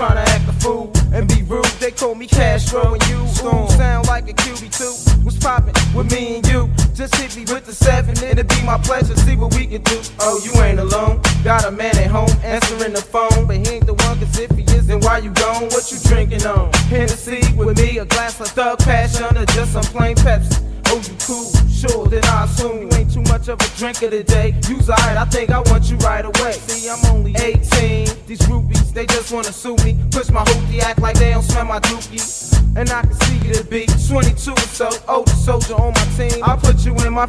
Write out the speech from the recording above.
tryna act a fool and be rude. They call me Castro and you ooh, sound like a QB2. What's poppin' with me and you? Just hit me with the 7, it'll be my pleasure. See what we can do. Oh, you ain't alone. Got a man at home answering the phone, but he ain't the one. Cause if he is, then why you gone? What you drinking on? Hennessy with me, a glass of Thug Passion, or just some plain Pepsi? Oh, you cool? Sure, then I assume you ain't too much of a drinker today. You's alright, I think I want you right away. See, I'm only 18. These groupies, they just wanna sue me. Push my hoopty, act like they don't smell my dookie. And I can see you to be 22 or so, older soldier on my team. I'll put you in my